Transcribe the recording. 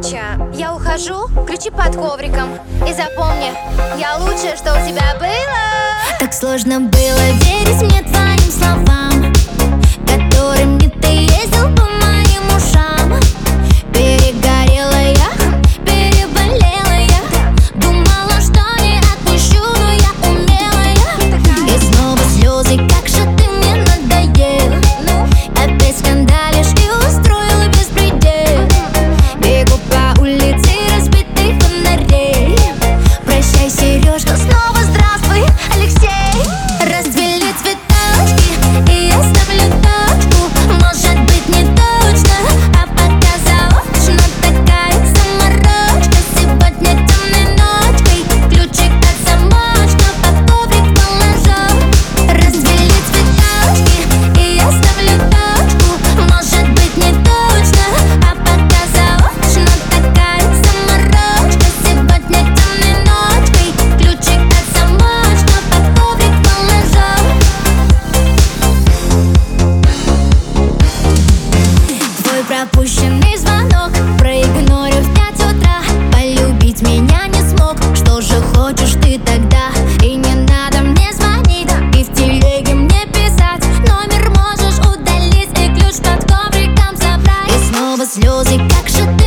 Короче, я ухожу, ключи под ковриком. И запомни, я лучшее, что у тебя было. Так сложно было верить мне твоим словам, которыми ты ездил по моим ушам. Перегорела я, переболела я, думала, что не отпущу, но я умелая. И снова слезы, как же ты мне надоел. Опять скандалишь и устроила беспредел. Бегу по улице разбитых фонарей. Прощай, Сережка, снова здравствуй, Алексей. Расцвели цветочки, и я ставлю точку. Может быть, не точно, а пока заочно. Такая заморочка, сегодня темной ночкой. Ключик от замочка под коврик положу. Расцвели цветочки, и я ставлю точку. Может быть, не точно, а пока заочно. Такая заморочка, сегодня темной ночкой. Ключик от замочка под коврик положу. Твой пропущенный звонок проигнорю в 5 утра. Полюбить меня не смог, что же хочешь ты тогда? И не надо мне звонить, и в телеге мне писать. Номер можешь удалить и ключ под ковриком забрать. И снова слезы, как же ты